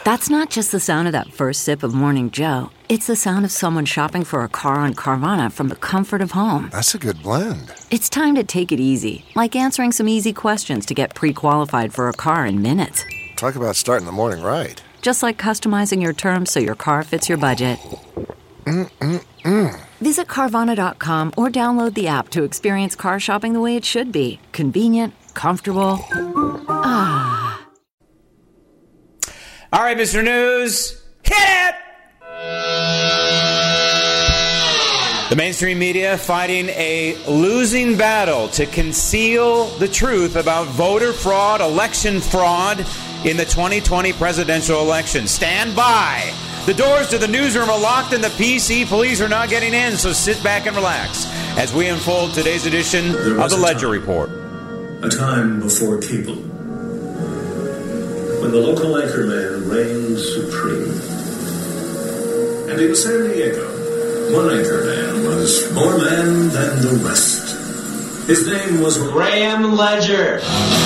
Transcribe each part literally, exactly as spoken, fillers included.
That's not just the sound of that first sip of Morning Joe. It's the sound of someone shopping for a car on Carvana from the comfort of home. That's a good blend. It's time to take it easy, like answering some easy questions to get pre-qualified for a car in minutes. Talk about starting the morning right. Just like customizing your terms so your car fits your budget. Mm-mm-mm. Visit Carvana dot com or download the app to experience car shopping the way it should be. Convenient, comfortable. Ah. All right, Mister News, hit it! The mainstream media fighting a losing battle to conceal the truth about voter fraud, election fraud in the twenty twenty presidential election. Stand by. The doors to the newsroom are locked and the P C police are not getting in, so sit back and relax as we unfold today's edition of the Ledger time, Report. A time before cable, when the local anchorman reigned supreme. And in San Diego, one anchorman was more man than the rest. His name was Graham Ledger.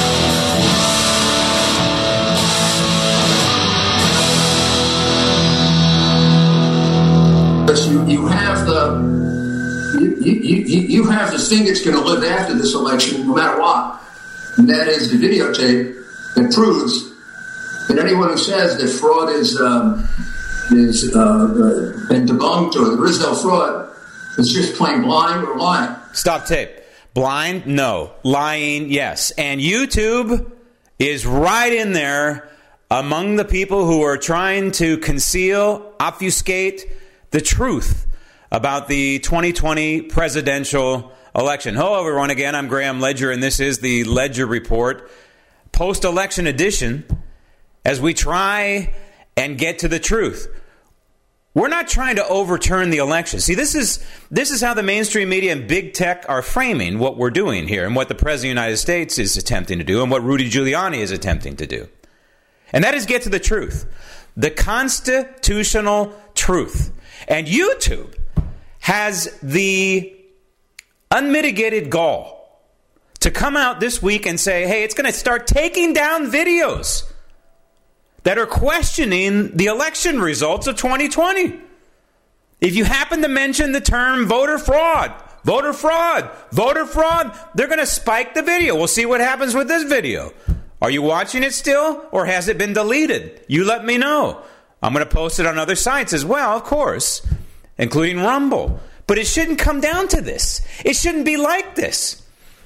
You, you have the you, you, you, you have this thing that's going to live after this election, no matter what, and that is the videotape that proves that anyone who says that fraud is um, is uh, uh, been debunked or there is no fraud is just plain blind or lying. Stop tape. Blind? No. Lying? Yes. And YouTube is right in there among the people who are trying to conceal, obfuscate the truth about the twenty twenty presidential election. Hello, everyone. Again, I'm Graham Ledger, and this is the Ledger Report, post-election edition, as we try and get to the truth. We're not trying to overturn the election. See, this is this is how the mainstream media and big tech are framing what we're doing here and what the President of the United States is attempting to do and what Rudy Giuliani is attempting to do. And that is get to the truth, the constitutional truth. And YouTube has the unmitigated gall to come out this week and say, hey, it's going to start taking down videos that are questioning the election results of twenty twenty. If you happen to mention the term voter fraud, voter fraud, voter fraud, they're going to spike the video. We'll see what happens with this video. Are you watching it still, or has it been deleted? You let me know. I'm going to post it on other sites as well, of course, including Rumble. But it shouldn't come down to this. It shouldn't be like this.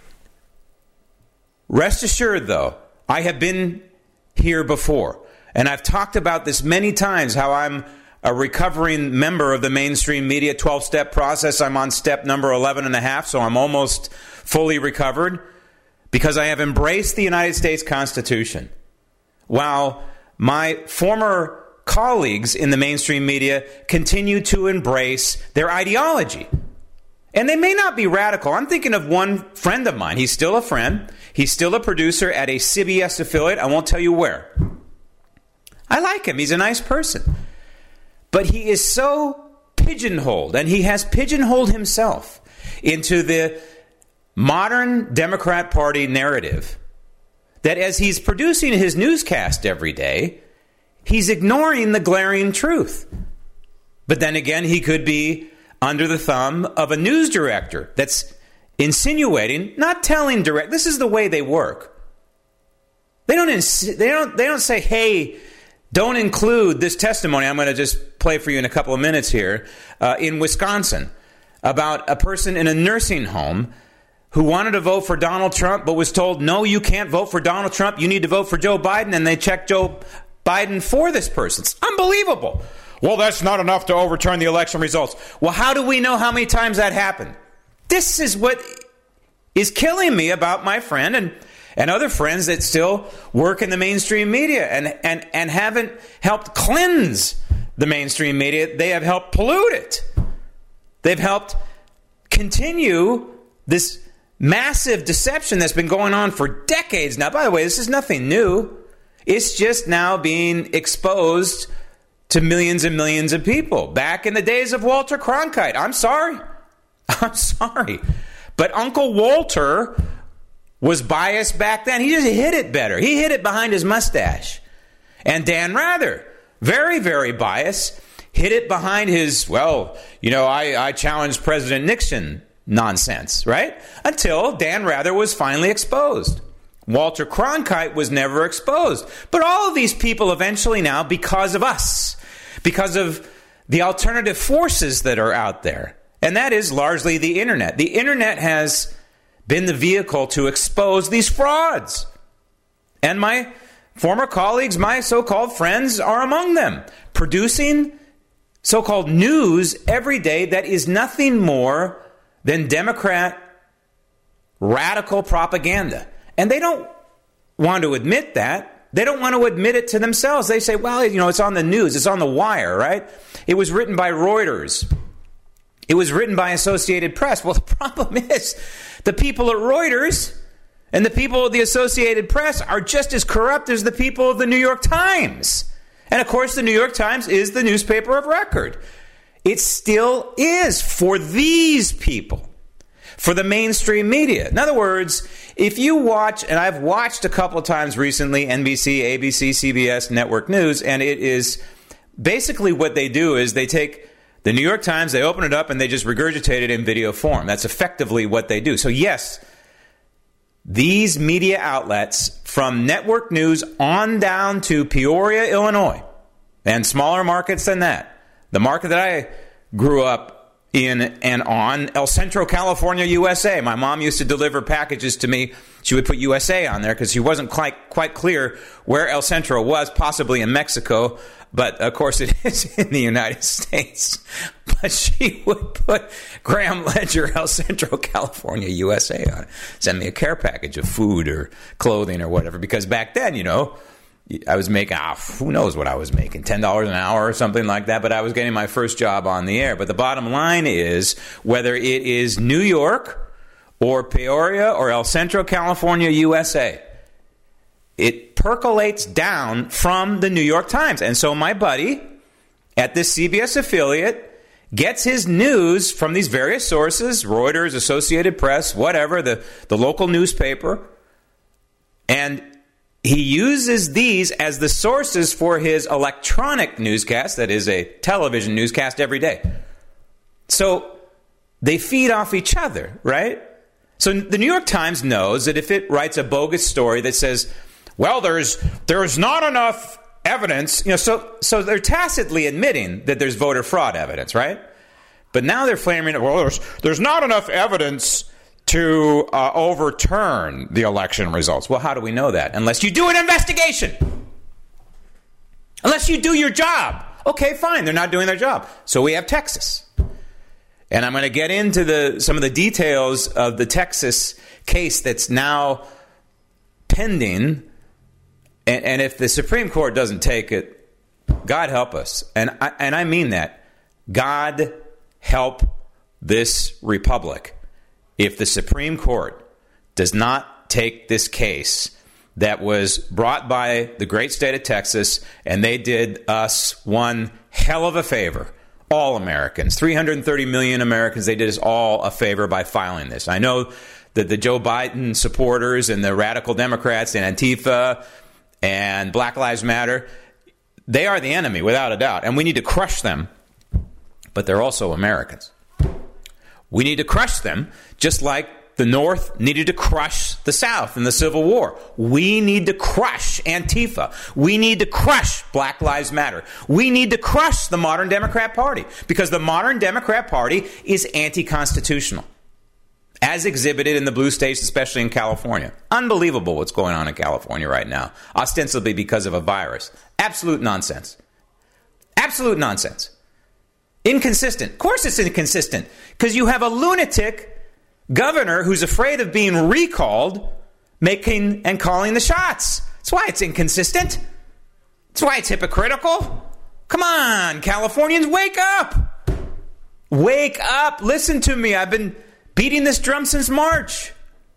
Rest assured, though, I have been here before. And I've talked about this many times, how I'm a recovering member of the mainstream media twelve-step process. I'm on step number eleven and a half, so I'm almost fully recovered because I have embraced the United States Constitution. While my former colleagues in the mainstream media continue to embrace their ideology. And they may not be radical. I'm thinking of one friend of mine. He's still a friend. He's still a producer at a C B S affiliate. I won't tell you where. I like him. He's a nice person. But he is so pigeonholed, and he has pigeonholed himself into the modern Democrat Party narrative, that as he's producing his newscast every day, he's ignoring the glaring truth. But then again, he could be under the thumb of a news director that's insinuating, not telling direct. This is the way they work. They don't. Ins- they don't. They don't say, "Hey, don't include this testimony." I'm going to just play for you in a couple of minutes here uh, in Wisconsin about a person in a nursing home who wanted to vote for Donald Trump, but was told, "No, you can't vote for Donald Trump. You need to vote for Joe Biden." And they checked Joe Biden for this person. It's unbelievable. Well, that's not enough to overturn the election results. Well, how do we know how many times that happened? This is what is killing me about my friend and, and other friends that still work in the mainstream media and, and, and haven't helped cleanse the mainstream media. They have helped pollute it. They've helped continue this massive deception that's been going on for decades now. By the way, this is nothing new. It's just now being exposed to millions and millions of people. Back in the days of Walter Cronkite. I'm sorry. I'm sorry. But Uncle Walter was biased back then. He just hid it better. He hid it behind his mustache. And Dan Rather very, very biased, hid it behind his, well, you know, I, I challenged President Nixon nonsense, right? Until Dan Rather was finally exposed. Walter Cronkite was never exposed. But all of these people eventually now, because of us, because of the alternative forces that are out there, and that is largely the internet. The internet has been the vehicle to expose these frauds. And my former colleagues, my so-called friends, are among them, producing so-called news every day that is nothing more than Democrat radical propaganda. And they don't want to admit that. They don't want to admit it to themselves. They say, well, you know, it's on the news. It's on the wire, right? It was written by Reuters. It was written by Associated Press. Well, the problem is the people at Reuters and the people of the Associated Press are just as corrupt as the people of the New York Times. And, of course, the New York Times is the newspaper of record. It still is for these people, for the mainstream media. In other words, if you watch, and I've watched a couple of times recently, N B C, A B C, C B S, Network News, and it is basically what they do is they take the New York Times, they open it up, and they just regurgitate it in video form. That's effectively what they do. So, yes, these media outlets, from Network News on down to Peoria, Illinois, and smaller markets than that, the market that I grew up in and on, El Centro, California, U S A. My mom used to deliver packages to me. She would put U S A on there because she wasn't quite quite clear where El Centro was, possibly in Mexico, but of course it is in the United States. But she would put Graham Ledger, El Centro, California, U S A on it. Send me a care package of food or clothing or whatever, because back then, you know, I was making, oh, who knows what I was making, ten dollars an hour or something like that, but I was getting my first job on the air. But the bottom line is, whether it is New York or Peoria or El Centro, California, U S A, it percolates down from the New York Times. And so my buddy at this C B S affiliate gets his news from these various sources, Reuters, Associated Press, whatever, the, the local newspaper, and he uses these as the sources for his electronic newscast, that is a television newscast every day. So they feed off each other, right? So the New York Times knows that if it writes a bogus story that says, well, there's there's not enough evidence, you know, so so they're tacitly admitting that there's voter fraud evidence, right? But now they're flaming, well, there's there's not enough evidence to uh, overturn the election results. Well, how do we know that? Unless you do an investigation. Unless you do your job. Okay, fine, they're not doing their job. So we have Texas. And I'm going to get into the some of the details of the Texas case that's now pending. And, and if the Supreme Court doesn't take it, God help us. And I, and I mean that. God help this republic. If the Supreme Court does not take this case that was brought by the great state of Texas, and they did us one hell of a favor, all Americans, three hundred thirty million Americans, they did us all a favor by filing this. I know that the Joe Biden supporters and the radical Democrats and Antifa and Black Lives Matter, they are the enemy, without a doubt, and we need to crush them, but they're also Americans. We need to crush them, just like the North needed to crush the South in the Civil War. We need to crush Antifa. We need to crush Black Lives Matter. We need to crush the modern Democrat Party, because the modern Democrat Party is anti-constitutional, as exhibited in the blue states, especially in California. Unbelievable what's going on in California right now, ostensibly because of a virus. Absolute nonsense. Absolute nonsense. Inconsistent. Of course it's inconsistent, because you have a lunatic governor who's afraid of being recalled, making and calling the shots. That's why it's inconsistent. That's why it's hypocritical. Come on, Californians, wake up. Wake up. Listen to me. I've been beating this drum since March.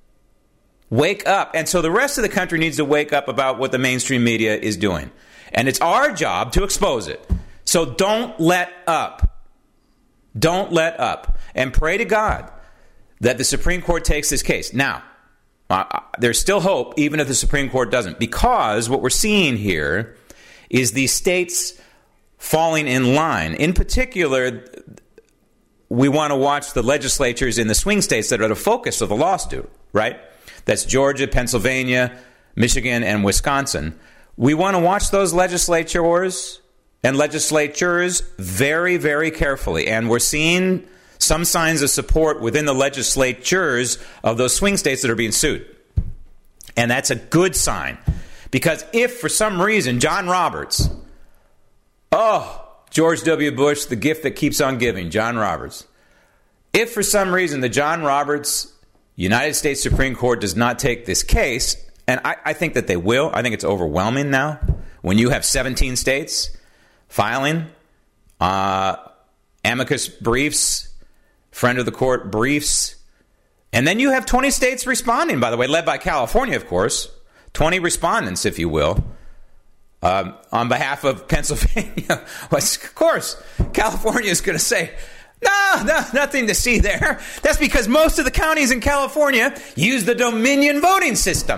Wake up. And so the rest of the country needs to wake up about what the mainstream media is doing. And it's our job to expose it. So don't let up. Don't let up. And pray to God that the Supreme Court takes this case. Now, uh, there's still hope, even if the Supreme Court doesn't, because what we're seeing here is these states falling in line. In particular, we want to watch the legislatures in the swing states that are the focus of the lawsuit, right? That's Georgia, Pennsylvania, Michigan, and Wisconsin. We want to watch those legislatures and legislatures very, very carefully. And we're seeing some signs of support within the legislatures of those swing states that are being sued. And that's a good sign. Because if, for some reason, John Roberts, oh, George W. Bush, the gift that keeps on giving, John Roberts. If, for some reason, the John Roberts United States Supreme Court does not take this case, and I, I think that they will, I think it's overwhelming now, when you have seventeen states filing uh, amicus briefs, friend of the court briefs, and then you have twenty states responding, by the way, led by California, of course, twenty respondents, if you will, um, on behalf of Pennsylvania. Well, of course, California is going to say, no, no, nothing to see there. That's because most of the counties in California use the Dominion voting system.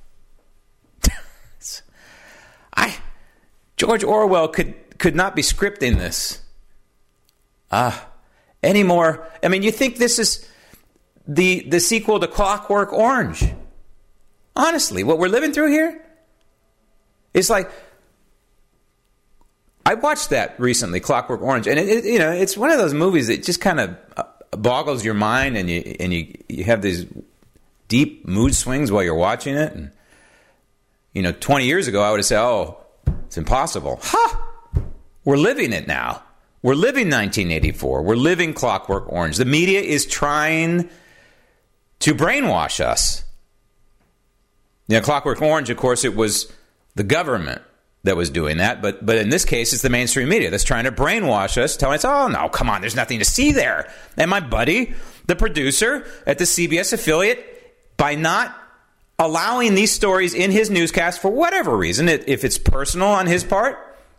I, George Orwell could, could not be scripting this uh, anymore. I mean, you think this is the, the sequel to Clockwork Orange? Honestly, what we're living through here is like, I watched that recently, Clockwork Orange, and it, it, you know, it's one of those movies that just kind of uh, boggles your mind, and you and you you have these deep mood swings while you're watching it. And you know, twenty years ago, I would have said, "Oh, it's impossible." Ha! We're living it now. We're living nineteen eighty-four. We're living Clockwork Orange. The media is trying to brainwash us. You know, Clockwork Orange, of course, it was the government that was doing that, but but in this case, it's the mainstream media that's trying to brainwash us, telling us, oh, no, come on, there's nothing to see there. And my buddy, the producer at the C B S affiliate, by not allowing these stories in his newscast for whatever reason, if it's personal on his part,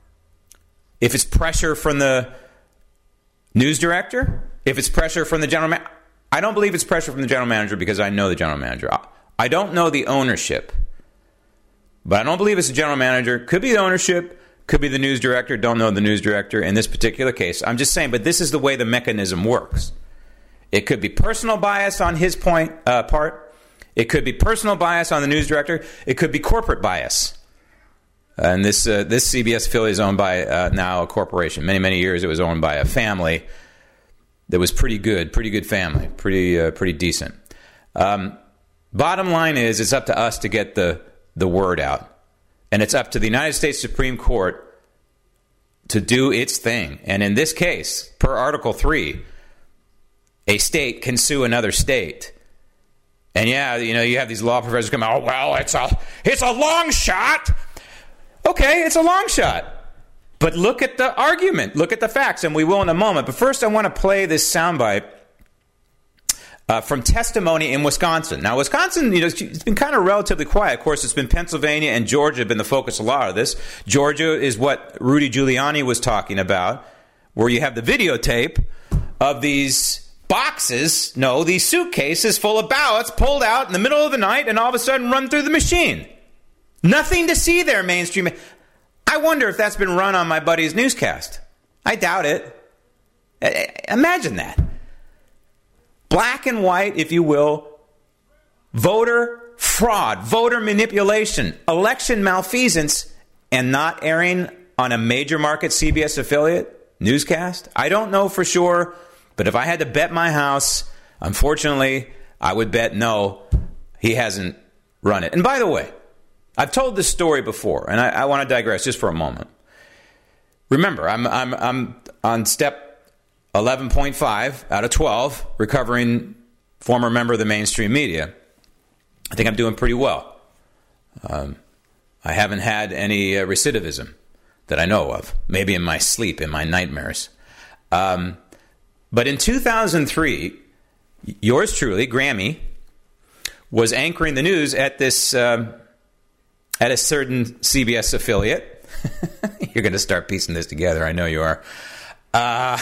if it's pressure from the news director, if it's pressure from the general manager, I don't believe it's pressure from the general manager because I know the general manager. I don't know the ownership. But I don't believe it's the general manager. Could be the ownership. Could be the news director. Don't know the news director in this particular case. I'm just saying, but this is the way the mechanism works. It could be personal bias on his point uh, part. It could be personal bias on the news director. It could be corporate bias. And this uh, this C B S affiliate is owned by uh, now a corporation. Many, many years it was owned by a family that was pretty good, pretty good family, pretty uh, pretty decent. Um, bottom line is, it's up to us to get the the word out. And it's up to the United States Supreme Court to do its thing. And in this case, per Article three, a state can sue another state. And yeah, you know, you have these law professors come out, oh, well, it's a, it's a long shot. Okay, it's a long shot. But look at the argument. Look at the facts, and we will in a moment. But first, I want to play this soundbite Uh, from testimony in Wisconsin. Now, Wisconsin, you know, it's been kind of relatively quiet. Of course, it's been Pennsylvania and Georgia have been the focus of a lot of this. Georgia is what Rudy Giuliani was talking about, where you have the videotape of these boxes, no, these suitcases full of ballots pulled out in the middle of the night and all of a sudden run through the machine. Nothing to see there, mainstream. I wonder if that's been run on my buddy's newscast. I doubt it. Imagine that. Black and white, if you will, voter fraud, voter manipulation, election malfeasance, and not airing on a major market C B S affiliate newscast? I don't know for sure, but if I had to bet my house, unfortunately, I would bet no, he hasn't run it. And by the way, I've told this story before, and I, I want to digress just for a moment. Remember, I'm I'm I'm on step eleven point five out of twelve, recovering former member of the mainstream media. I think I'm doing pretty well. Um, I haven't had any uh, recidivism that I know of, maybe in my sleep, in my nightmares. Um, but in two thousand three, yours truly, Grammy, was anchoring the news at this um, at a certain C B S affiliate. You're going to start piecing this together. I know you are. Uh,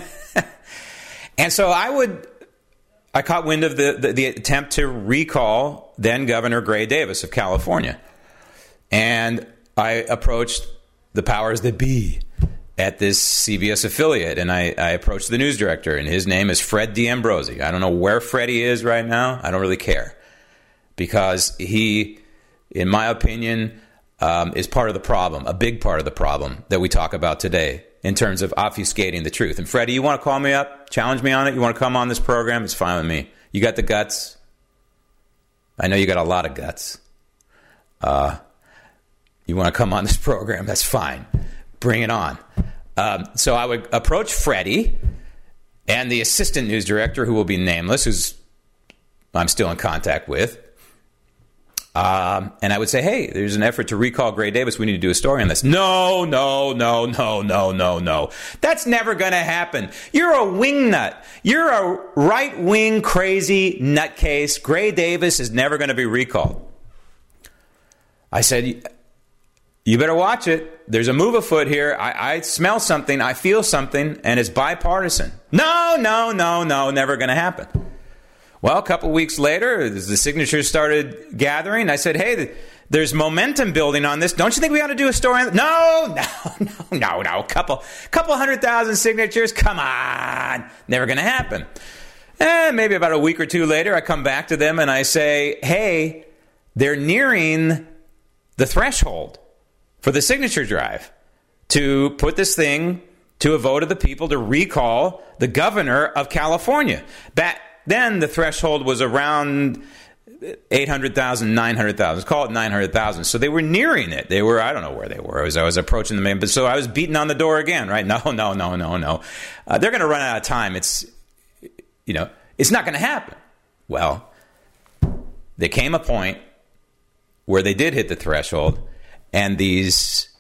and so I would, I caught wind of the, the, the attempt to recall then Governor Gray Davis of California. And I approached the powers that be at this C B S affiliate, and I, I approached the news director, and his name is Fred D'Ambrosi. I don't know where Freddie is right now. I don't really care, because he, in my opinion, um, is part of the problem, a big part of the problem that we talk about today in terms of obfuscating the truth. And Freddie, you want to call me up, challenge me on it? You want to come on this program? It's fine with me. You got the guts? I know you got a lot of guts. Uh, you want to come on this program? That's fine. Bring it on. Um, so I would approach Freddie and the assistant news director, who will be nameless, who's I'm still in contact with. Um, and I would say, hey, there's an effort to recall Gray Davis. We need to do a story on this. No, no, no, no, no, no, no. That's never going to happen. You're a wingnut. You're a right-wing crazy nutcase. Gray Davis is never going to be recalled. I said, you better watch it. There's a move afoot here. I, I smell something. I feel something, and it's bipartisan. No, no, no, no, never going to happen. Well, a couple weeks later, as the signatures started gathering, I said, hey, there's momentum building on this. Don't you think we ought to do a story on it? No, no, no, no, no. A couple, couple hundred thousand signatures. Come on. Never going to happen. And maybe about a week or two later, I come back to them and I say, hey, they're nearing the threshold for the signature drive to put this thing to a vote of the people to recall the governor of California. Back then, the threshold was around eight hundred thousand, nine hundred thousand. Call it nine hundred thousand. So they were nearing it. They were, I don't know where they were as I was approaching the main. But so I was beating on the door again, right? No, no, no, no, no. Uh, they're going to run out of time. It's, you know, it's not going to happen. Well, there came a point where they did hit the threshold, and these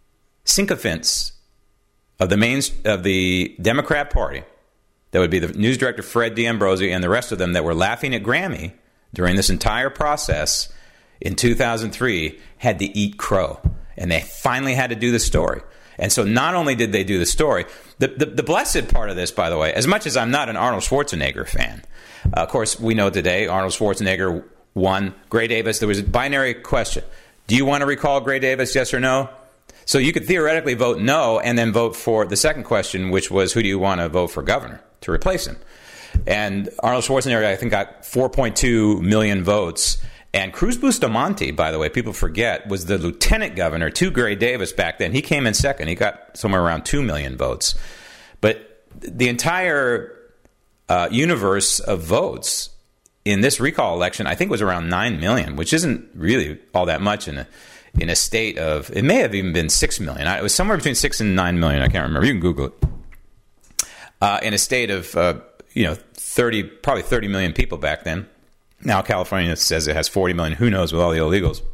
sycophants of the main of the Democrat Party, that would be the news director Fred D'Ambrosi and the rest of them that were laughing at Grammy during this entire process in two thousand three, had to eat crow, and they finally had to do the story. And so not only did they do the story, the, the, the blessed part of this, by the way, as much as I'm not an Arnold Schwarzenegger fan, uh, of course, we know today Arnold Schwarzenegger won. Gray Davis, there was a binary question. Do you want to recall Gray Davis, yes or no? So you could theoretically vote no and then vote for the second question, which was, who do you want to vote for governor to replace him? And Arnold Schwarzenegger, I think, got four point two million votes. And Cruz Bustamante, by the way, people forget, was the lieutenant governor to Gray Davis back then. He came in second. He got somewhere around two million votes. But the entire uh, universe of votes in this recall election, I think, was around nine million, which isn't really all that much in a, in a state of, it may have even been six million. It was somewhere between six and nine million. I can't remember. You can Google it. Uh, in a state of, uh, you know, thirty, probably thirty million people back then. Now California says it has forty million. Who knows with all the illegals?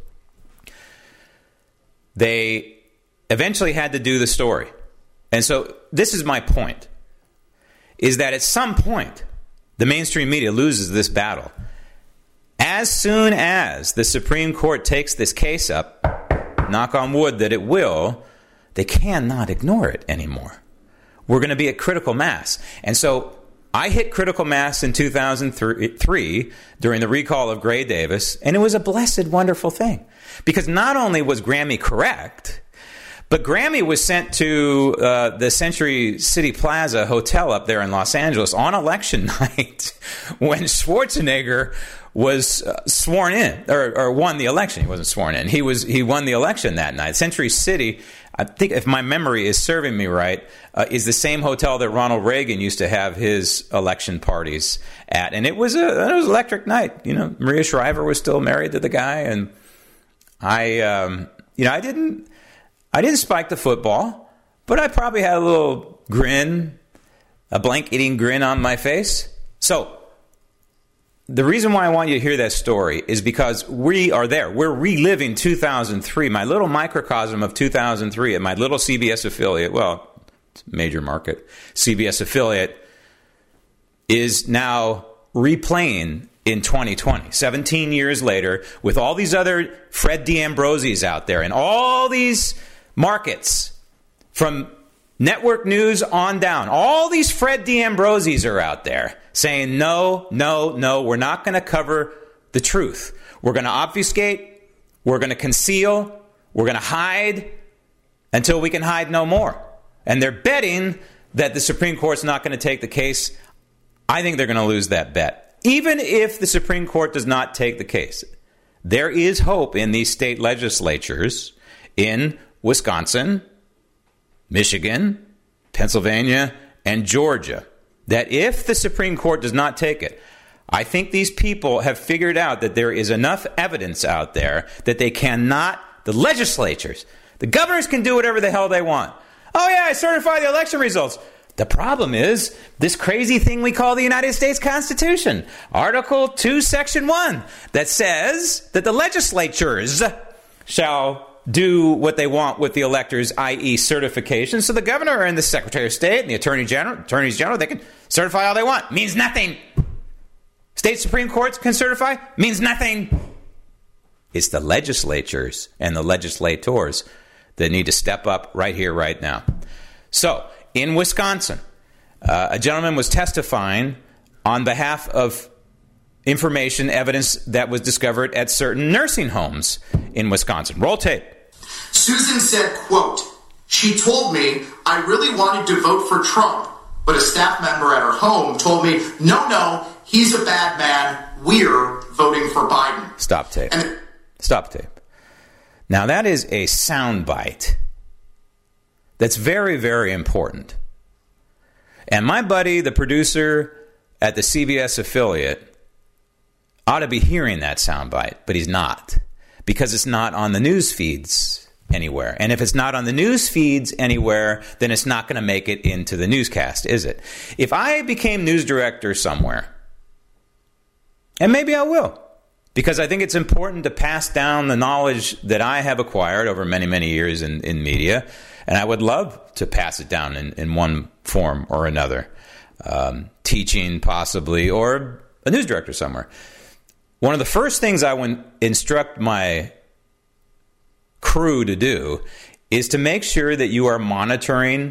They eventually had to do the story. And so this is my point, is that at some point, the mainstream media loses this battle. As soon as the Supreme Court takes this case up, knock on wood that it will, they cannot ignore it anymore. We're going to be at critical mass. And so I hit critical mass in two thousand three during the recall of Gray Davis, and it was a blessed, wonderful thing. Because not only was Grammy correct, but Grammy was sent to uh, the Century City Plaza Hotel up there in Los Angeles on election night when Schwarzenegger was uh, sworn in, or, or won the election. He wasn't sworn in. He was he won the election that night. Century City, I think, if my memory is serving me right, uh, is the same hotel that Ronald Reagan used to have his election parties at, and it was a it was an electric night. You know, Maria Shriver was still married to the guy, and I, um, you know, I didn't. I didn't spike the football, but I probably had a little grin, a blank-eating grin on my face. So the reason why I want you to hear that story is because we are there. We're reliving two thousand three, my little microcosm of two thousand three at my little C B S affiliate. Well, it's a major market. C B S affiliate is now replaying in twenty twenty, seventeen years later, with all these other Fred D'Ambrosis out there and all these markets from network news on down. All these Fred D'Ambrosis are out there saying, no, no, no, we're not going to cover the truth. We're going to obfuscate. We're going to conceal. We're going to hide until we can hide no more. and they're betting that the Supreme Court's not going to take the case. I think they're going to lose that bet. Even if the Supreme Court does not take the case, there is hope in these state legislatures in Wisconsin, Michigan, Pennsylvania, and Georgia, that if the Supreme Court does not take it, I think these people have figured out that there is enough evidence out there that they cannot, the legislatures, the governors can do whatever the hell they want. Oh yeah, I certify the election results. The problem is this crazy thing we call the United States Constitution, Article two, Section one, that says that the legislatures shall do what they want with the electors, that is certification. So the governor and the Secretary of State and the Attorney General, Attorneys General, they can certify all they want. Means nothing. State Supreme Courts can certify. Means nothing. It's the legislatures and the legislators that need to step up right here, right now. So, in Wisconsin, uh, a gentleman was testifying on behalf of information, evidence that was discovered at certain nursing homes in Wisconsin. Roll tape. Susan said, quote, "She told me I really wanted to vote for Trump, but a staff member at her home told me, no, no, he's a bad man. We're voting for Biden." Stop tape. And Stop tape. Now, that is a soundbite that's very, very important. And my buddy, the producer at the C B S affiliate, ought to be hearing that soundbite, but he's not, because it's not on the news feeds anywhere. And if it's not on the news feeds anywhere, then it's not going to make it into the newscast, is it? If I became news director somewhere, and maybe I will, because I think it's important to pass down the knowledge that I have acquired over many, many years in, in media, and I would love to pass it down in, in one form or another, um, teaching possibly, or a news director somewhere. One of the first things I would instruct my crew to do is to make sure that you are monitoring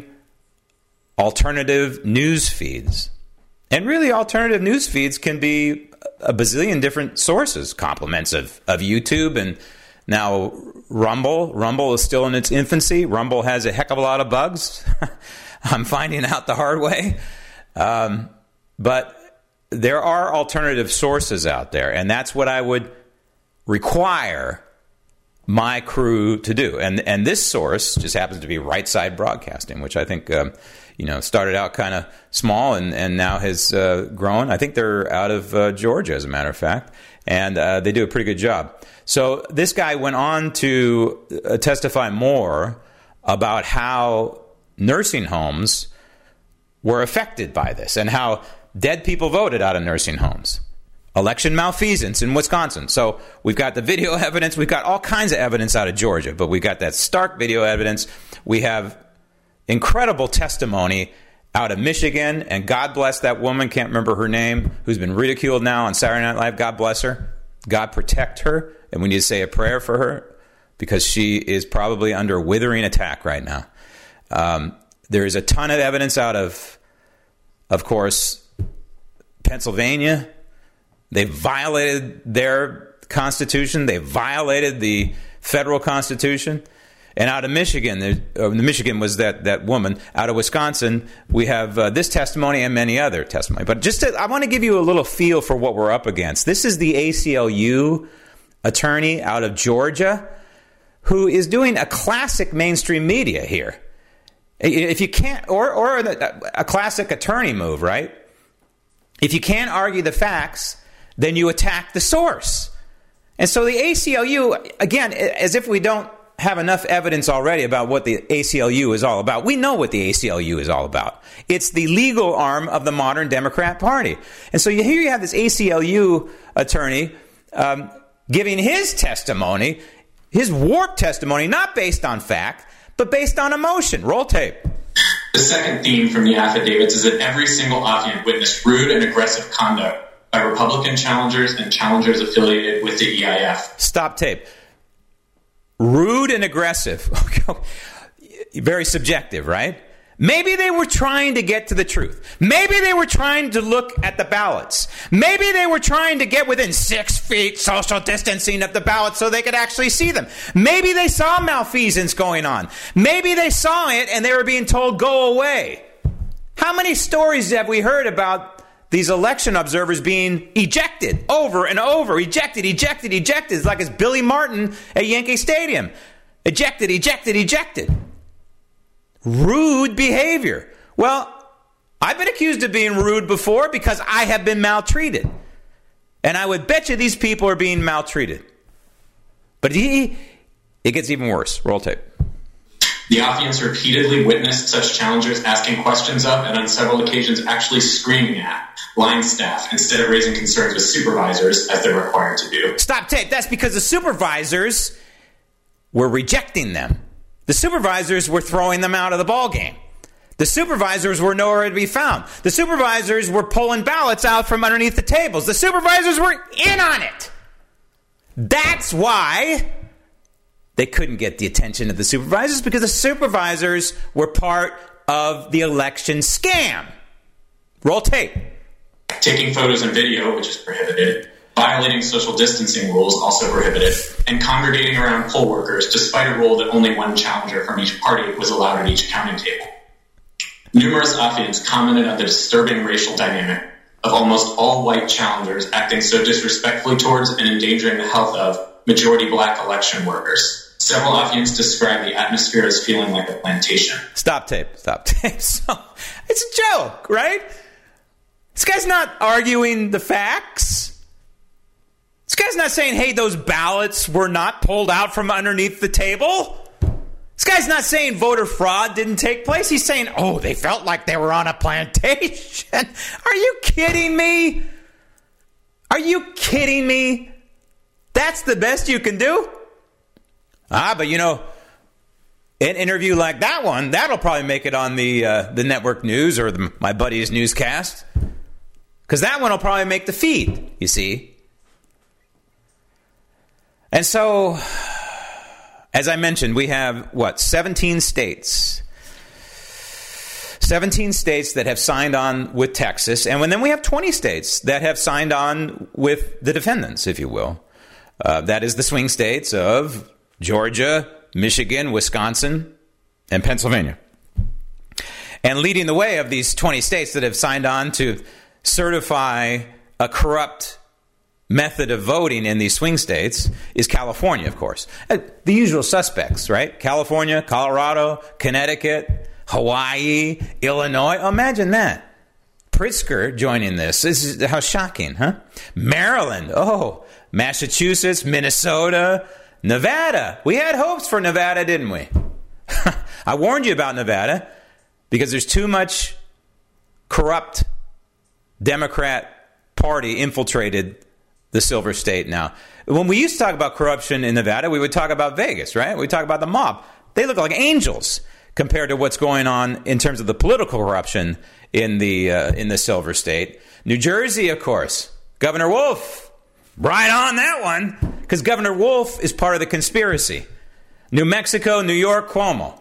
alternative news feeds. And really, alternative news feeds can be a bazillion different sources, complements of, of YouTube and now Rumble. Rumble is still in its infancy. Rumble has a heck of a lot of bugs. I'm finding out the hard way. Um, but there are alternative sources out there, and that's what I would require my crew to do. And and this source just happens to be Right Side Broadcasting, which I think um, you know started out kind of small and, and now has uh, grown. I think they're out of uh, Georgia, as a matter of fact, and uh, they do a pretty good job. So this guy went on to uh, testify more about how nursing homes were affected by this and how dead people voted out of nursing homes. Election malfeasance in Wisconsin. So we've got the video evidence. We've got all kinds of evidence out of Georgia, but we've got that stark video evidence. We have incredible testimony out of Michigan, and God bless that woman, can't remember her name, who's been ridiculed now on Saturday Night Live. God bless her. God protect her, and we need to say a prayer for her because she is probably under withering attack right now. Um, there is a ton of evidence out of, of course, Pennsylvania. They violated their constitution. They violated the federal constitution. And out of Michigan, uh, Michigan was that, that woman. Out of Wisconsin, we have uh, this testimony and many other testimony. But just to, I want to give you a little feel for what we're up against. This is the A C L U attorney out of Georgia who is doing a classic mainstream media here. If you can't, or, or a classic attorney move, right? If you can't argue the facts, then you attack the source. And so the A C L U, again, as if we don't have enough evidence already about what the A C L U is all about. We know what the A C L U is all about. It's the legal arm of the modern Democrat Party. And so here you have this A C L U attorney um, giving his testimony, his warped testimony, not based on fact, but based on emotion. Roll tape. The second theme from the affidavits is that every single affiant witnessed rude and aggressive conduct by Republican challengers and challengers affiliated with the E I F. Stop tape. Rude and aggressive. Very subjective, right? Maybe they were trying to get to the truth. Maybe they were trying to look at the ballots. Maybe they were trying to get within six feet social distancing of the ballots so they could actually see them. Maybe they saw malfeasance going on. Maybe they saw it and they were being told, go away. How many stories have we heard about these election observers being ejected over and over? Ejected, ejected, ejected. It's like it's Billy Martin at Yankee Stadium. Ejected, ejected, ejected. Rude behavior. Well, I've been accused of being rude before because I have been maltreated. And I would bet you these people are being maltreated. But he, it gets even worse. Roll tape. The audience repeatedly witnessed such challengers asking questions of, and on several occasions actually screaming at, line staff instead of raising concerns with supervisors as they're required to do. Stop tape. That's because the supervisors were rejecting them. The supervisors were throwing them out of the ball game. The supervisors were nowhere to be found. The supervisors were pulling ballots out from underneath the tables. The supervisors were in on it. That's why they couldn't get the attention of the supervisors, because the supervisors were part of the election scam. Roll tape. Taking photos and video, which is prohibited. Violating social distancing rules, also prohibited, and congregating around poll workers, despite a rule that only one challenger from each party was allowed at each counting table. Numerous Afghans commented on the disturbing racial dynamic of almost all white challengers acting so disrespectfully towards and endangering the health of majority black election workers. Several Afghans described the atmosphere as feeling like a plantation. Stop tape. Stop tape. So, it's a joke, right? This guy's not arguing the facts. This guy's not saying, hey, those ballots were not pulled out from underneath the table. This guy's not saying voter fraud didn't take place. He's saying, oh, they felt like they were on a plantation. Are you kidding me? Are you kidding me? That's the best you can do? Ah, but you know, an interview like that one, that'll probably make it on the uh, the network news or the, my buddy's newscast. Because that one will probably make the feed, you see. And so, as I mentioned, we have, what, seventeen states. seventeen states that have signed on with Texas. And then we have twenty states that have signed on with the defendants, if you will. Uh, that is the swing states of Georgia, Michigan, Wisconsin, and Pennsylvania. And leading the way of these twenty states that have signed on to certify a corrupt method of voting in these swing states is California, of course. The usual suspects, right? California, Colorado, Connecticut, Hawaii, Illinois. Imagine that. Pritzker joining this. This is how shocking, huh? Maryland. Oh, Massachusetts, Minnesota, Nevada. We had hopes for Nevada, didn't we? I warned you about Nevada because there's too much corrupt Democrat Party infiltrated the Silver State now. When we used to talk about corruption in Nevada, we would talk about Vegas, right? We talk about the mob. They look like angels compared to what's going on in terms of the political corruption in the uh, in the Silver State. New Jersey, of course. Governor Wolf. Right on that one, because Governor Wolf is part of the conspiracy. New Mexico, New York, Cuomo.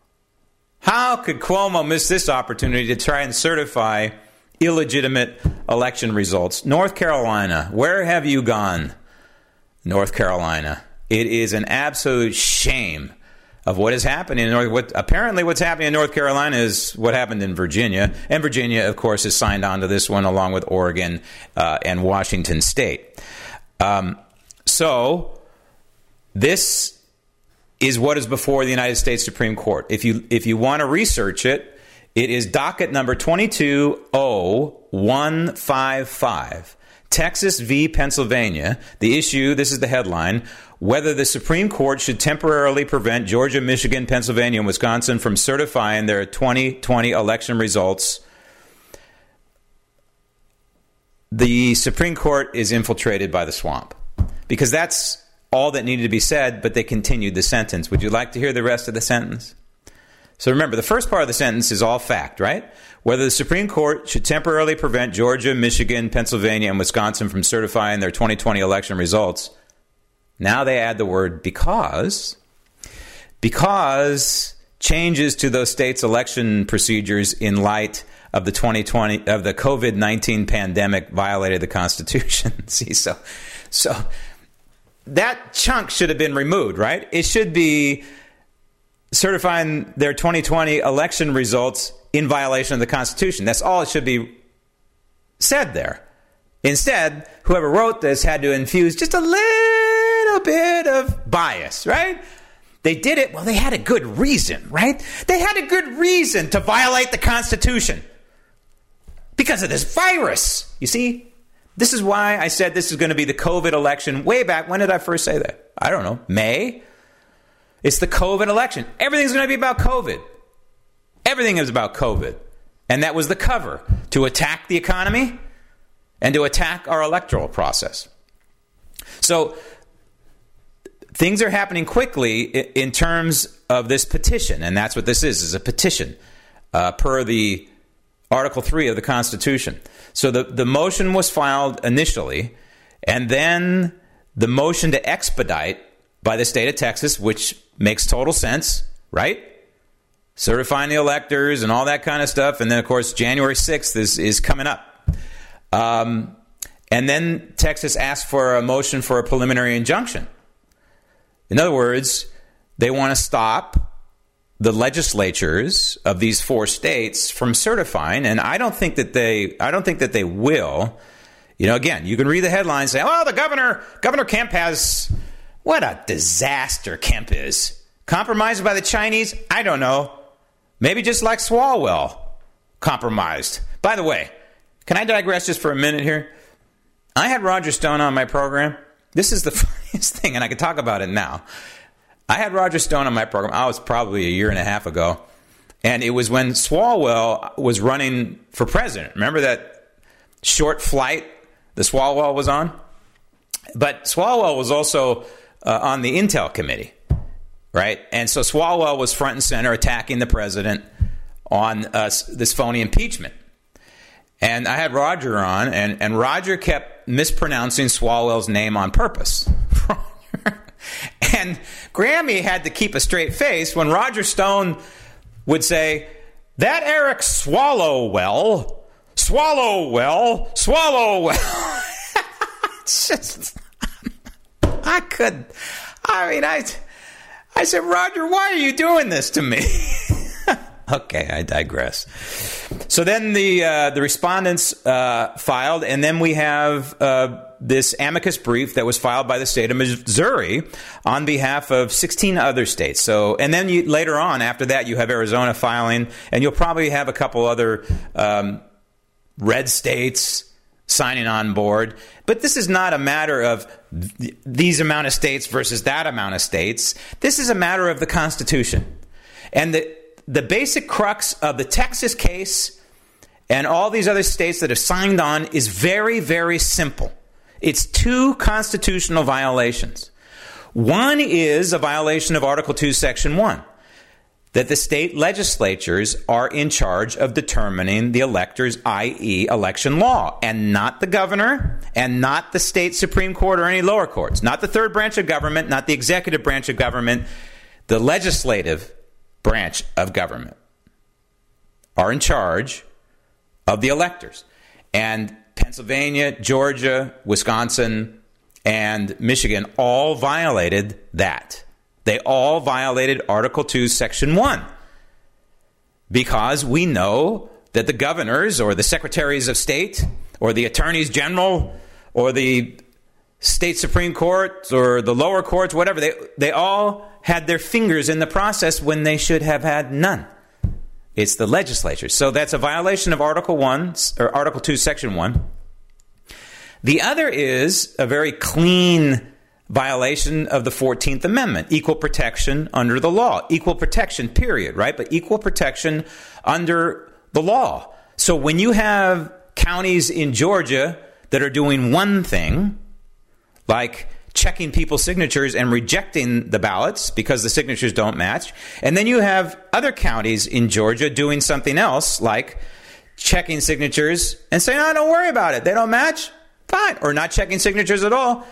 How could Cuomo miss this opportunity to try and certify illegitimate election results? North Carolina, where have you gone? North Carolina. It is an absolute shame of what is happening in North. What apparently what's happening in North Carolina is what happened in Virginia, and Virginia, of course, is signed on to this one along with Oregon uh, and Washington State. Um, so this is what is before the United States Supreme Court. If you if you want to research it, it is docket number twenty-two oh one five five, Texas v. Pennsylvania. The issue, this is the headline, whether the Supreme Court should temporarily prevent Georgia, Michigan, Pennsylvania, and Wisconsin from certifying their twenty twenty election results. The Supreme Court is infiltrated by the swamp, because that's all that needed to be said, but they continued the sentence. Would you like to hear the rest of the sentence? So remember, the first part of the sentence is all fact, right? Whether the Supreme Court should temporarily prevent Georgia, Michigan, Pennsylvania, and Wisconsin from certifying their twenty twenty election results. Now they add the word because. Because changes to those states' election procedures in light of the twenty twenty of the COVID nineteen pandemic violated the Constitution. See, so so that chunk should have been removed, right? It should be certifying their twenty twenty election results in violation of the Constitution. That's all it should be said there. Instead, whoever wrote this had to infuse just a little bit of bias, right? They did it, well, they had a good reason, right? They had a good reason to violate the Constitution because of this virus. You see, this is why I said this is going to be the COVID election way back. When did I first say that? I don't know. May? It's the COVID election. Everything's going to be about COVID. Everything is about COVID. And that was the cover to attack the economy and to attack our electoral process. So things are happening quickly in terms of this petition, and that's what this is, is a petition uh, per the Article three of the Constitution. So the, the motion was filed initially, and then the motion to expedite by the state of Texas, which makes total sense, right? Certifying the electors and all that kind of stuff. And then, of course, January sixth is, is coming up. Um, and then Texas asked for a motion for a preliminary injunction. In other words, they want to stop the legislatures of these four states from certifying, and I don't think that they I don't think that they will. You know, again, you can read the headlines saying, "Oh, the governor, Governor Kemp has what a disaster Kemp is. Compromised by the Chinese? I don't know. Maybe just like Swalwell compromised." By the way, can I digress just for a minute here? I had Roger Stone on my program. This is the funniest thing, and I can talk about it now. I had Roger Stone on my program. I was probably a year and a half ago. And it was when Swalwell was running for president. Remember that short flight the Swalwell was on? But Swalwell was also uh, on the Intel Committee, right? And so Swalwell was front and center attacking the president on uh, this phony impeachment. And I had Roger on, and, and Roger kept mispronouncing Swalwell's name on purpose. And Grammy had to keep a straight face when Roger Stone would say, "That Eric Swallowwell, Swallowwell, Swallowwell." It's just, I could, I mean, I, I said, "Roger, why are you doing this to me?" Okay, I digress. So then the uh, the respondents uh, filed, and then we have uh, this amicus brief that was filed by the state of Missouri on behalf of sixteen other states. So, and then you, later on, after that, you have Arizona filing, and you'll probably have a couple other um, red states signing on board. But this is not a matter of th- these amount of states versus that amount of states. This is a matter of the Constitution. And the The basic crux of the Texas case and all these other states that have signed on is very, very simple. It's two constitutional violations. One is a violation of Article two, Section one, that the state legislatures are in charge of determining the electors, that is election law, and not the governor and not the state Supreme Court or any lower courts, not the third branch of government, not the executive branch of government, the legislative branch of government are in charge of the electors. And Pennsylvania, Georgia, Wisconsin, and Michigan all violated that. They all violated Article two, Section one, because we know that the governors or the secretaries of state or the attorneys general or the state Supreme Court or the lower courts, whatever, they they all had their fingers in the process when they should have had none. It's the legislature. So that's a violation of Article one or Article two, Section one. The other is a very clean violation of the fourteenth Amendment, equal protection under the law. Equal protection, period, right? But equal protection under the law. So when you have counties in Georgia that are doing one thing, like checking people's signatures and rejecting the ballots because the signatures don't match. And then you have other counties in Georgia doing something else, like checking signatures and saying, "Oh, don't worry about it. They don't match. Fine." Or not checking signatures at all.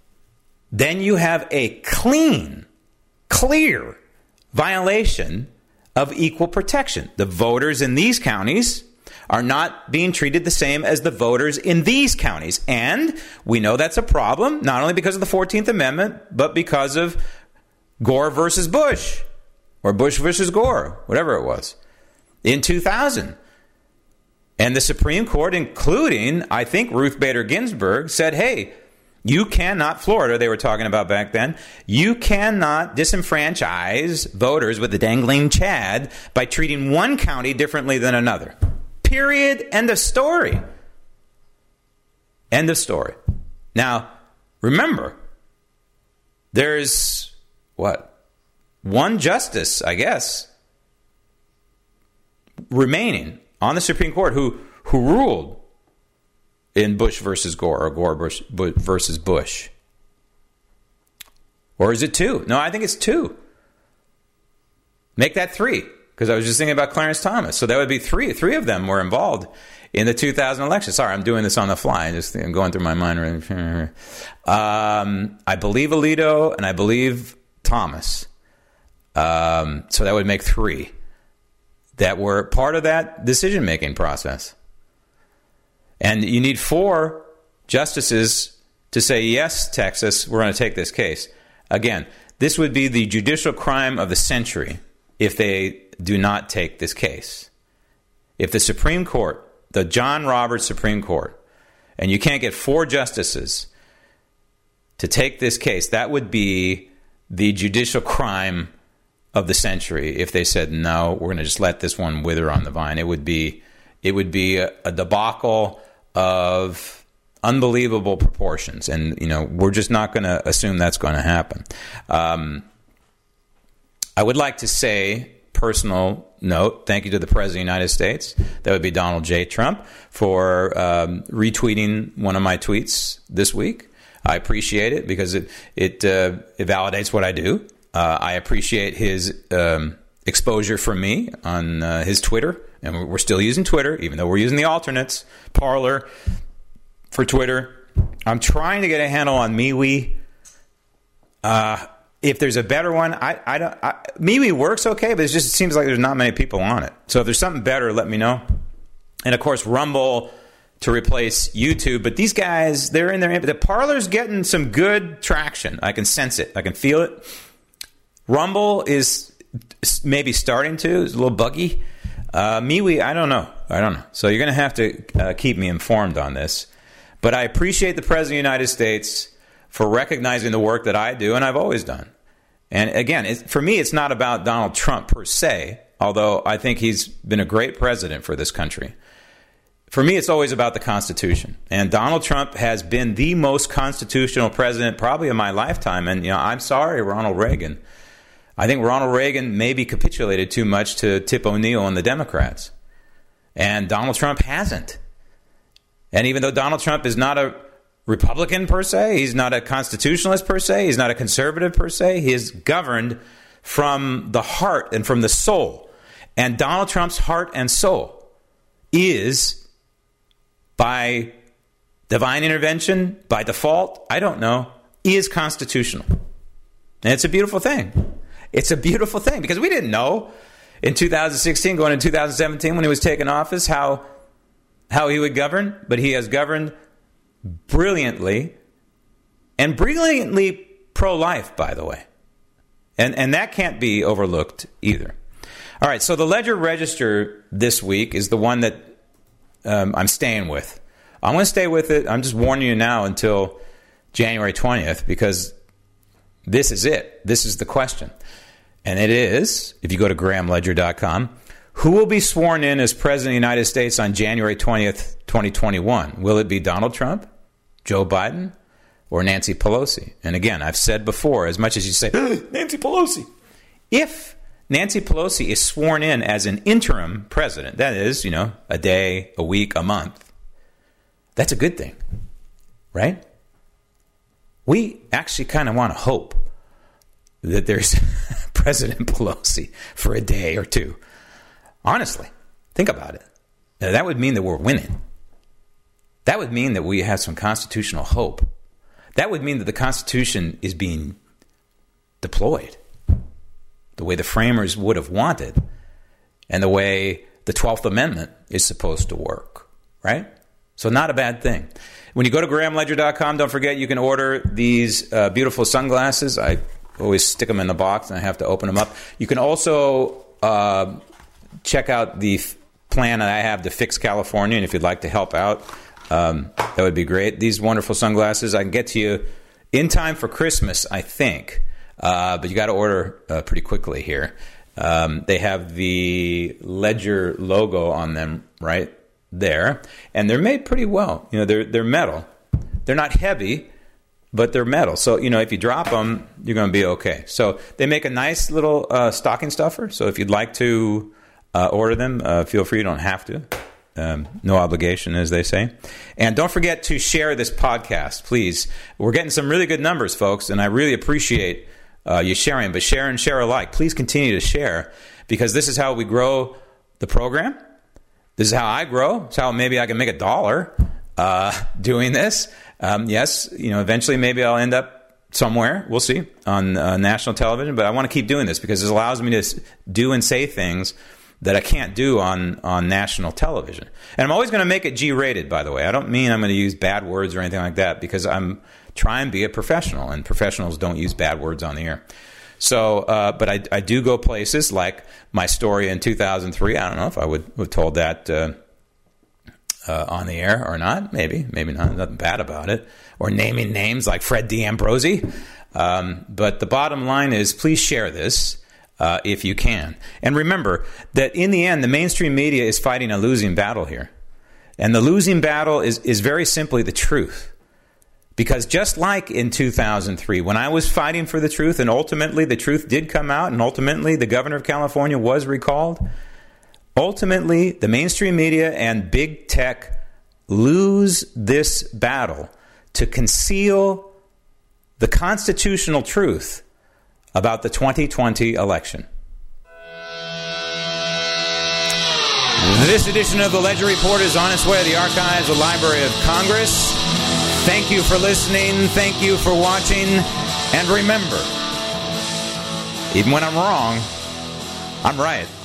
Then you have a clean, clear violation of equal protection. The voters in these counties are not being treated the same as the voters in these counties. And we know that's a problem, not only because of the fourteenth Amendment, but because of Gore versus Bush, or Bush versus Gore, whatever it was, in two thousand. And the Supreme Court, including, I think, Ruth Bader Ginsburg, said, hey, you cannot, Florida, they were talking about back then, you cannot disenfranchise voters with the dangling Chad by treating one county differently than another. Period. End of story. End of story. Now, remember, there's, what, one justice, I guess, remaining on the Supreme Court who, who ruled in Bush versus Gore, or Gore Bush, Bush versus Bush. Or is it two? No, I think it's two. Make that three, because I was just thinking about Clarence Thomas. So that would be three. Three of them were involved in the two thousand election. Sorry, I'm doing this on the fly. Just I'm going through my mind. Um, I believe Alito and I believe Thomas. Um, so that would make three that were part of that decision-making process. And you need four justices to say, yes, Texas, we're going to take this case. Again, this would be the judicial crime of the century if they do not take this case. If the Supreme Court, the John Roberts Supreme Court, and you can't get four justices to take this case, that would be the judicial crime of the century if they said, no, we're going to just let this one wither on the vine. It would be, it would be a, a debacle of unbelievable proportions. And, you know, we're just not going to assume that's going to happen. Um, I would like to say, personal note, thank you to the President of the United States. That would be Donald J. Trump for um, retweeting one of my tweets this week. I appreciate it because it it, uh, it validates what I do. Uh, I appreciate his um, exposure for me on uh, his Twitter. And we're still using Twitter, even though we're using the alternates, Parler for Twitter. I'm trying to get a handle on MeWe. Uh, if there's a better one, I, I don't. I, MeWe works okay, but it just seems like there's not many people on it. So if there's something better, let me know. And of course, Rumble to replace YouTube. But these guys, they're in there. The Parler's getting some good traction. I can sense it. I can feel it. Rumble is maybe starting to. It's a little buggy. Uh, MeWe, I don't know. I don't know. So you're going to have to uh, keep me informed on this. But I appreciate the President of the United States for recognizing the work that I do and I've always done. And again, it, for me, it's not about Donald Trump per se, although I think he's been a great president for this country. For me, it's always about the Constitution. And Donald Trump has been the most constitutional president probably in my lifetime. And, you know, I'm sorry, Ronald Reagan. I think Ronald Reagan maybe capitulated too much to Tip O'Neill and the Democrats. And Donald Trump hasn't. And even though Donald Trump is not a Republican per se, he's not a constitutionalist per se, he's not a conservative per se, he is governed from the heart and from the soul. And Donald Trump's heart and soul is, by divine intervention, by default, I don't know, is constitutional. And it's a beautiful thing. It's a beautiful thing because we didn't know in two thousand sixteen, going into two thousand seventeen, when he was taking office, how how he would govern. But he has governed brilliantly, and brilliantly pro-life, by the way. And and that can't be overlooked either. All right, so the Ledger Register this week is the one that um, I'm staying with. I'm going to stay with it. I'm just warning you now until January twentieth because this is it. This is the question. And it is, if you go to graham ledger dot com, who will be sworn in as President of the United States on January twentieth, twenty twenty-one? Will it be Donald Trump, Joe Biden, or Nancy Pelosi? And again, I've said before, as much as you say, Nancy Pelosi. If Nancy Pelosi is sworn in as an interim president, that is, you know, a day, a week, a month, that's a good thing, right? We actually kind of want to hope that there's President Pelosi for a day or two. Honestly, think about it. Now, that would mean that we're winning. That would mean that we have some constitutional hope. That would mean that the Constitution is being deployed the way the framers would have wanted. and the way the twelfth Amendment is supposed to work, right? So not a bad thing. When you go to graham ledger dot com, don't forget you can order these uh, beautiful sunglasses. I always stick them in the box, and I have to open them up. You can also uh, check out the f- plan that I have to fix California, and if you'd like to help out, um, that would be great. These wonderful sunglasses, I can get to you in time for Christmas, I think, uh, but you got to order uh, pretty quickly here. Um, they have the Ledger logo on them right there, and they're made pretty well. You know, they're they're metal. They're not heavy, but they're metal. So, you know, if you drop them, you're going to be okay. So they make a nice little uh, stocking stuffer. So if you'd like to uh, order them, uh, feel free. You don't have to. Um, no obligation, as they say. And don't forget to share this podcast, please. We're getting some really good numbers, folks, and I really appreciate uh, you sharing. But share and share alike. Please continue to share, because this is how we grow the program. This is how I grow. It's how maybe I can make a dollar uh, doing this. Um, yes, you know, eventually maybe I'll end up somewhere. We'll see, on uh, national television. But I want to keep doing this because it allows me to do and say things that I can't do on, on national television. And I'm always going to make it G-rated, by the way. I don't mean I'm going to use bad words or anything like that, because I'm trying to be a professional, and professionals don't use bad words on the air. So, uh, but I, I do go places like my story in two thousand three. I don't know if I would have told that uh, uh, on the air or not. Maybe, maybe not. Nothing bad about it. Or naming names like Fred D'Ambrosi. Um, but the bottom line is, please share this uh, if you can. And remember that in the end, the mainstream media is fighting a losing battle here. And the losing battle is, is very simply the truth. Because just like in two thousand three, when I was fighting for the truth, and ultimately the truth did come out, and ultimately the governor of California was recalled, ultimately the mainstream media and big tech lose this battle to conceal the constitutional truth about the twenty twenty election. This edition of the Ledger Report is on its way to the archives of the Library of Congress. Thank you for listening. Thank you for watching. And remember, even when I'm wrong, I'm right.